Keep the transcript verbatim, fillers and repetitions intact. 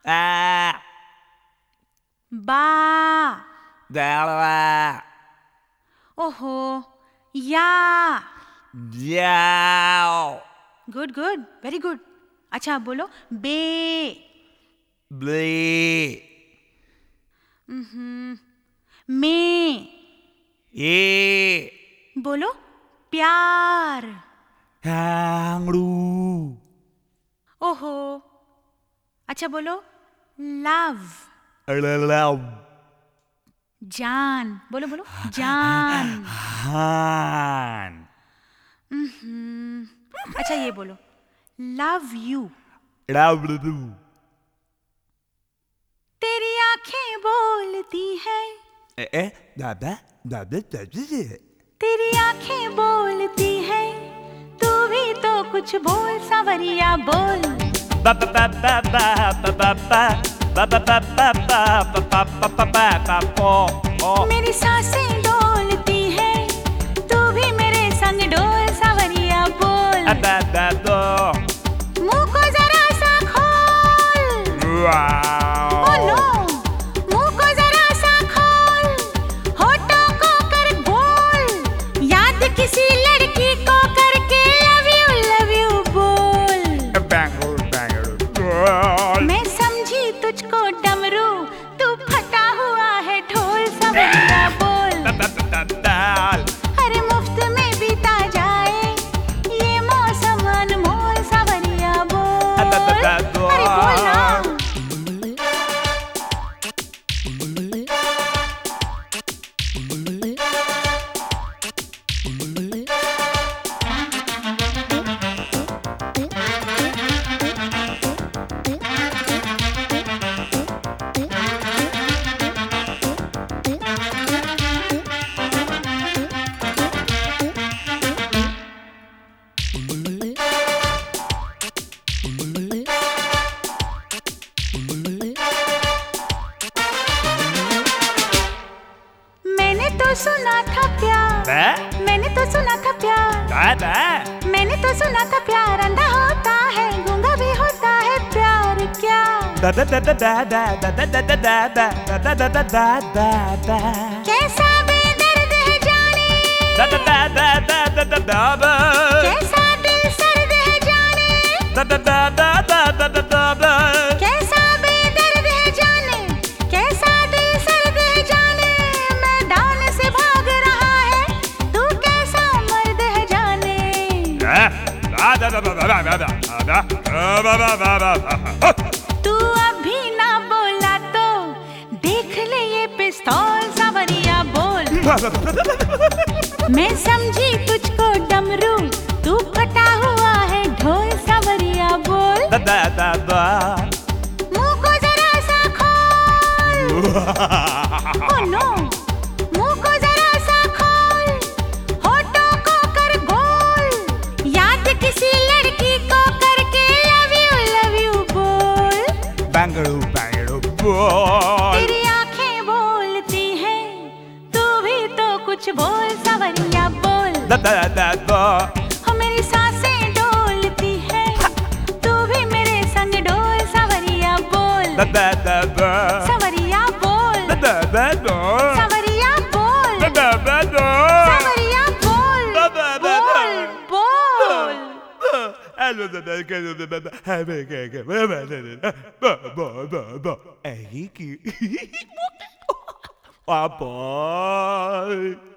A. Ba. Dala. Oho. Ya. Yao. Good, good. Very good. अच्छा बोलो बे. Ble. हम्म. में. E. बोलो प्यार. Hangru. ओहो. अच्छा बोलो लव. Love. जान. बोलो बोलो जान. Han. हम्म. अच्छा ये बोलो लव यू. Love. तेरी आंखें बोलती हैं. Eh eh. Da da da da da da. तेरी आंखें बोलती हैं. तू भी तो कुछ बोल सावरिया बोल. Ba ba ba ba ba ba ba ba ba ba ba ba ba ba ba ba ba ba ba ba. मेरी सांसें डोलती हैं. तू भी मेरे संग डोल सावरिया बोल. Da da da. मुंह को जरा सा खोल. Wow. Oh no. मुंह को जरा सा खोल. होठों को कर गोल. याद किसी लड़की को करके love you love you बोल. Bangalore, Bangalore. मैं समझी तुझको डमरू. तू फटा हुआ है ढोल सवरिया बोल. Da da da da da. अरे मुफ्त में बीता जाए ये मौसम अनमोल सवरिया बोल. Da da da da. अरे बोल ना. मैंने तो सुना था प्यार. Da मैंने तो सुना था प्यार. da da. मैंने तो सुना था प्यार अंधा होता है गूंगा भी होता है प्यार क्या. Da da da da da da da da da da da da da da da da da da. कैसा बेदर्द है जाने. Da da da da da da da da da. कैसा दिल सर्द है जाने. Da da da da da da da da da. कैसा बेदर्द है जाने. कैसा दिल सर्द है जाने. मैदान से भाग रहा है तू कैसा मर्द है जाने. Da da da da da da da da da da da da da. तू अभी ना बोला तो देख ले ये पिस्तौल सावरिया बोल. मैं समझी तुझको डमरू. तू फटा हुआ है ढोल सावरिया बोल. Da da da da. मुंह को जरा सा खोल. Oh no. मुंह को जरा सा खोल. होठों को कर गोल. याद किसी लड़की को करके love you love you बोल. Bangalore, Bangalore, boy. तेरी आंखें बोलती हैं. तू भी तो कुछ बोल सावरिया बोल. Da da da da. हो मेरी सांसें डोलती हैं. तू भी मेरे संग डोल सावरिया बोल. Da da da da. सावरिया बोल. Da da da da. सावरिया बोल. Da da da da. सावरिया बोल. Da da da da. बोल बोल. Hello, da da da da da da. Hey, hey, hey, hey, hey, hey, hey, ba ba ba ba. Hey, ki. Ah, boy.